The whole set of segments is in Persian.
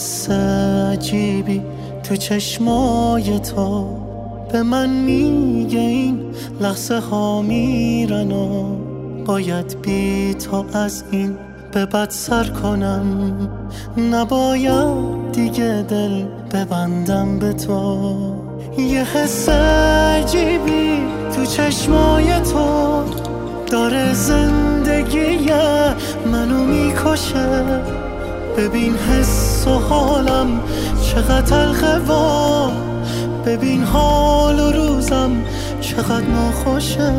حس عجیبی تو چشمای تو به من میگه این لحظه ها میرن و باید بی تو از این به بد سر کنم. نباید دیگه دل ببندم به تو. یه حس عجیبی تو چشمای تو داره زندگی منو میکشه. ببین حس و حالم چقدر تلخه و ببین حال و روزم چقدر ناخوشه.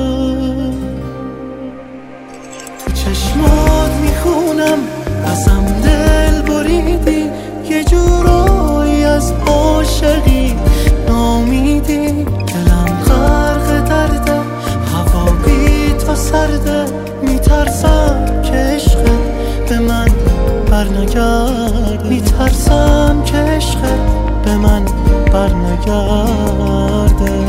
تو چشمات میخونم ازم دل بریدی، یه جورایی از عاشقی نامیدی. دلم غرق درده، هوا بی تو سرده، میترسم که عشقت به من برنگرده. میترسم که عشقت به من برنگرده.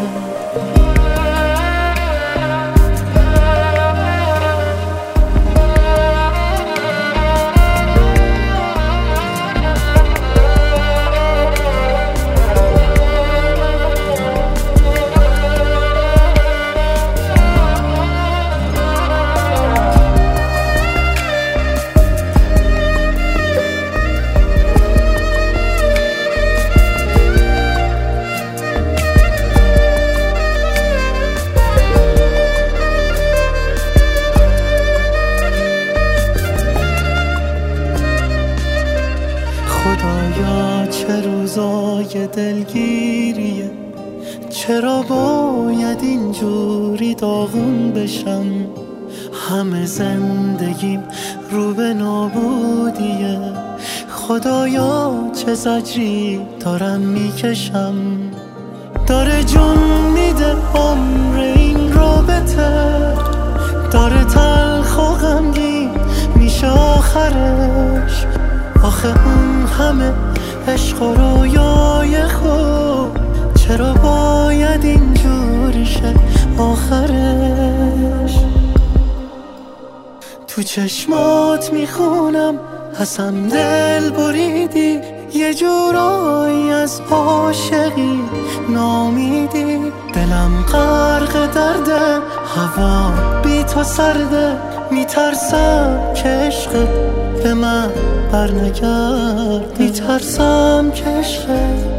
خدایا چه روزای دلگیریه، چرا باید اینجوری داغون بشم؟ همه زندگیم رو به نابودیه. خدایا چه زجری دارم میکشم. داره جون میده عمر این رابطه، داره تلخ و غمگین میشه آخرش. آخه اون همه عشق و رویای خوب چرا باید اینجوری شه آخرش؟ تو چشمات میخونم ازم دل بریدی، یه جورایی از عاشقی نامیدی. دلم غرق درده، هوا بی تو سرده، میترسم که عشقت به من برنگرد. میترسم که عشقت